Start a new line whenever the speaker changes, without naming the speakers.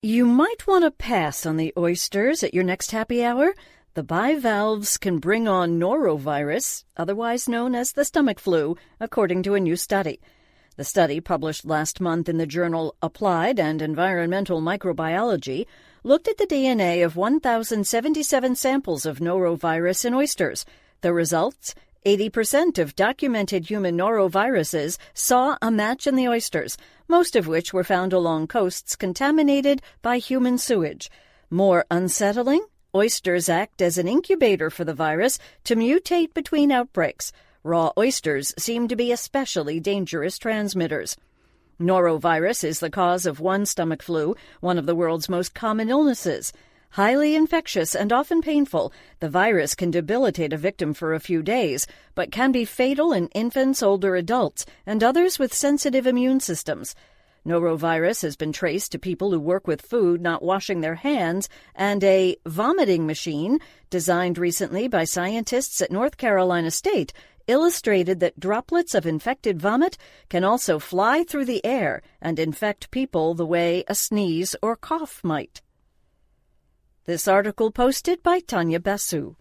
You might want to pass on the oysters at your next happy hour. The bivalves can bring on norovirus, otherwise known as the stomach flu, according to a new study. The study, published last month in the journal Applied and Environmental Microbiology, looked at the DNA of 1,077 samples of norovirus in oysters. The results? 80% of documented human noroviruses saw a match in the oysters, most of which were found along coasts contaminated by human sewage. More unsettling? Oysters act as an incubator for the virus to mutate between outbreaks. Raw oysters seem to be especially dangerous transmitters. Norovirus is the cause of one stomach flu, one of the world's most common illnesses. Highly infectious and often painful, the virus can debilitate a victim for a few days, but can be fatal in infants, older adults, and others with sensitive immune systems. Norovirus has been traced to people who work with food not washing their hands, and a vomiting machine, designed recently by scientists at North Carolina State, illustrated that droplets of infected vomit can also fly through the air and infect people the way a sneeze or cough might. This article posted by Tanya Basu.